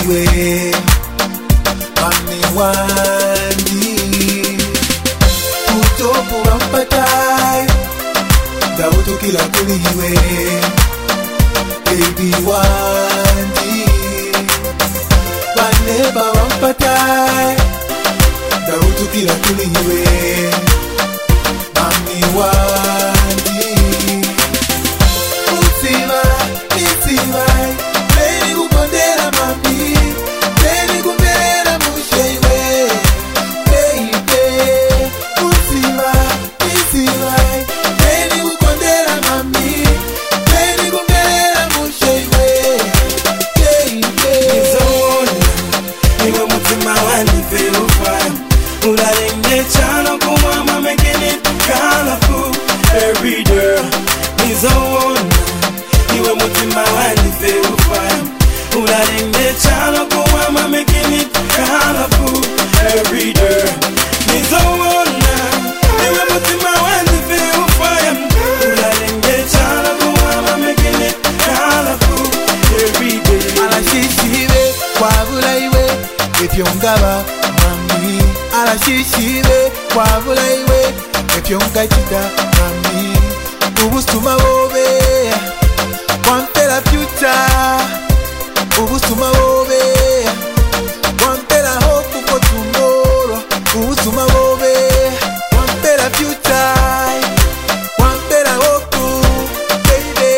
iwe mami wandi utopu wampatai Dautu kila kuli iwe baby wandi Vaneba wampatai Dautu kila kuli iwe mami wandi Utima, nitima Baby kukondera mami Baby kumbera mushaiwe Baby Utima, nitima Baby kukondera mami Baby kumbera mushaiwe Baby Nizona Niwe mutima wandi feel fine Ulalenge chano kumama making it colorful every day Nizona Niwe mutima wandi feel fine Ulalenge chano kumama making it colorful every day Nizona Niwe mutima wandi feel fine Ulalenge chano kumama making it colorful every day Alashishibe kwabula iwe Efyongaba mami Alashishibe kwabula iwe Efyongachita mami Ubusuma bobe Wampela future Ubusuma bobe Wampela hope for tomorrow Ubusuma bobe Wampela future Wampela hope baby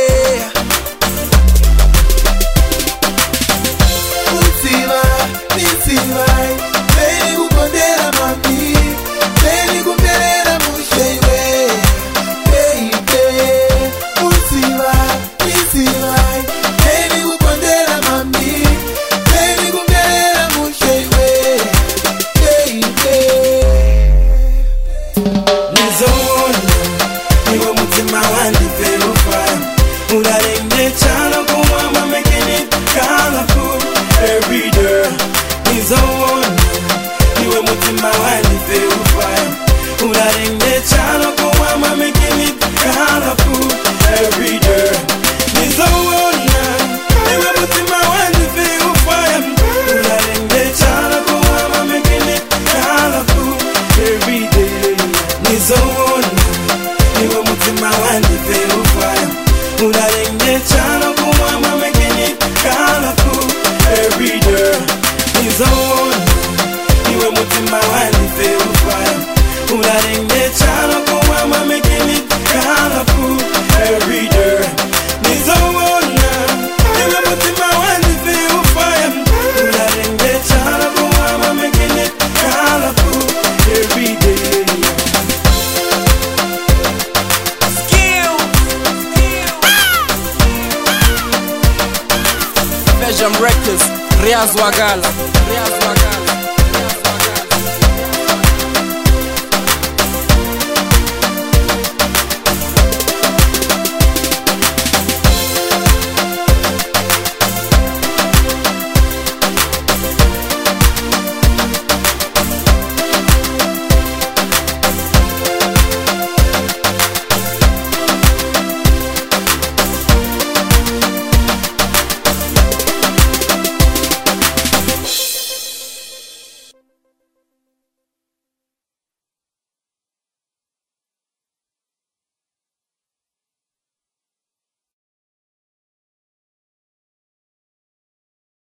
Utima, nitima Baby kukondera mami Baby kumbera mushaiwe Baby Utima, nitima Baby kukondera mami Baby kumbera mushaiwe Baby Nizona Niwe mutima wandi feel fine Ulalenge chano kumama making it colorful every day Nizona Niwe mutima wandi feel fine Ulalenge chano kumama making it colorful every day Nizona Niwe mutima wandi feel fine Ulalenge chano kumama making it colorful every day Nizona Niwe mutima wandi feel fine Ulalenge chano kumama making it colorful every day Nizona Niwe mutima wandi feel fine Ulalenge chano kumama making it colorful every day Nizona Niwe mutima wandi feel fine Ulalenge chano kumama making it colorful every day Belgium Records, Riaz Wagala.